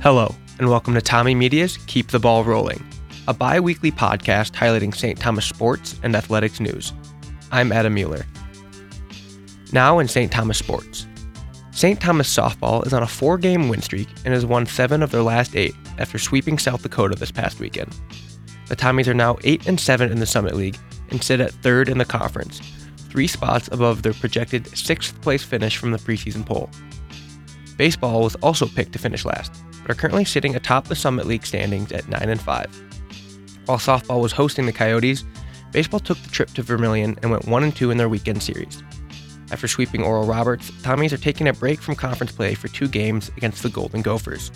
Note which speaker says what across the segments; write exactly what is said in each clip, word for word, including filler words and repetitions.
Speaker 1: Hello, and welcome to Tommy Media's Keep the Ball Rolling, a bi-weekly podcast highlighting Saint Thomas sports and athletics news. I'm Adam Mueller. Now in Saint Thomas sports. Saint Thomas softball is on a four-game win streak and has won seven of their last eight after sweeping South Dakota this past weekend. The Tommies are now eight and seven in the Summit League and sit at third in the conference, three spots above their projected sixth place finish from the preseason poll. Baseball was also picked to finish last, but are currently sitting atop the Summit League standings at nine and five. While softball was hosting the Coyotes, baseball took the trip to Vermillion and went one and two in their weekend series. After sweeping Oral Roberts, the Tommies are taking a break from conference play for two games against the Golden Gophers.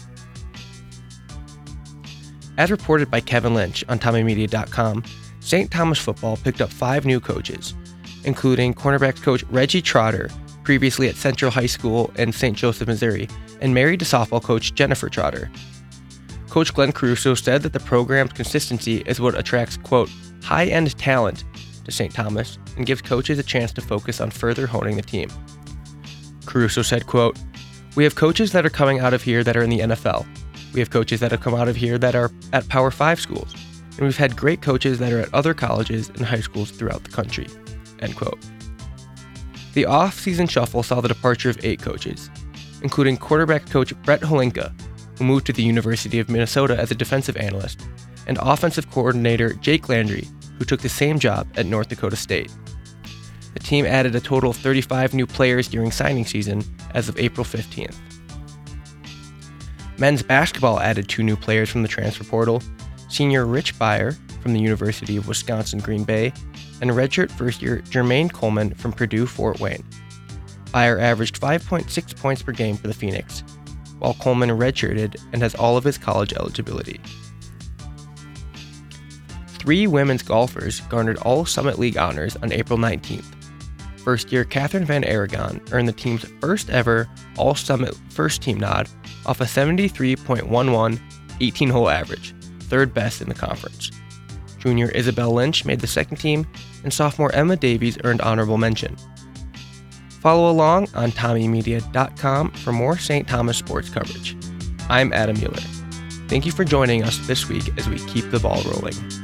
Speaker 1: As reported by Kevin Lynch on Tommy Media dot com, Saint Thomas football picked up five new coaches, including cornerbacks coach Reggie Trotter, previously at Central High School in Saint Joseph, Missouri, and married to softball coach Jennifer Trotter. Coach Glenn Caruso said that the program's consistency is what attracts, quote, high-end talent to Saint Thomas and gives coaches a chance to focus on further honing the team. Caruso said, quote, we have coaches that are coming out of here that are in the N F L. We have coaches that have come out of here that are at Power five schools. And we've had great coaches that are at other colleges and high schools throughout the country, end quote. The off-season shuffle saw the departure of eight coaches, including quarterback coach Brett Holinka, who moved to the University of Minnesota as a defensive analyst, and offensive coordinator Jake Landry, who took the same job at North Dakota State. The team added a total of thirty-five new players during signing season as of April fifteenth. Men's basketball added two new players from the transfer portal, senior Rich Beyer from the University of Wisconsin-Green Bay, and redshirt first-year Jermaine Coleman from Purdue-Fort Wayne. Beyer averaged five point six points per game for the Phoenix, while Coleman redshirted and has all of his college eligibility. Three women's golfers garnered all Summit League honors on April nineteenth. First-year Catherine Van Aragon earned the team's first-ever All-Summit first-team nod off a seventy-three point one one eighteen-hole average, third best in the conference. Junior Isabel Lynch made the second team, and sophomore Emma Davies earned honorable mention. Follow along on Tommy Media dot com for more Saint Thomas sports coverage. I'm Adam Mueller. Thank you for joining us this week as we keep the ball rolling.